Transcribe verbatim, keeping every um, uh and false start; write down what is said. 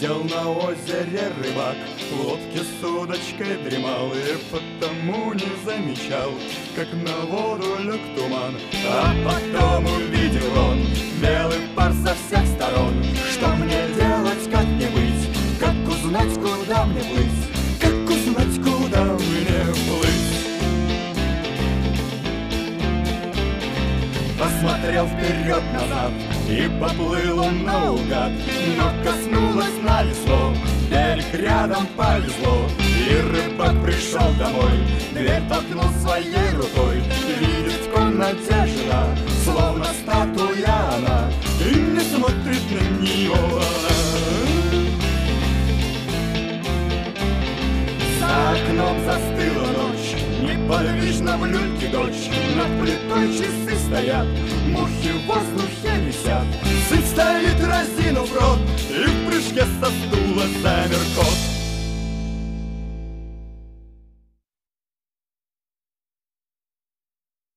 Сидел на озере рыбак, в лодке с удочкой дремал, и потому не замечал, как на воду лег туман. А потом увидел он белый пар со всех сторон. Что мне делать, как мне быть, как узнать, куда мне плыть, как узнать, куда мне плыть? Посмотрел вперед-назад, и поплыл он наугад, но коснулось на весло, берег рядом повезло. И рыбак пришел домой, дверь толкнул своей рукой. Видит в комнате жена, словно статуя она, и не смотрит на нее она. За окном застыла ночь, неподвижно в люльке дочь. Над плитой часы стоят, мухи в воздухе висят. Сын стоит, разинув рот, и в прыжке со стула замер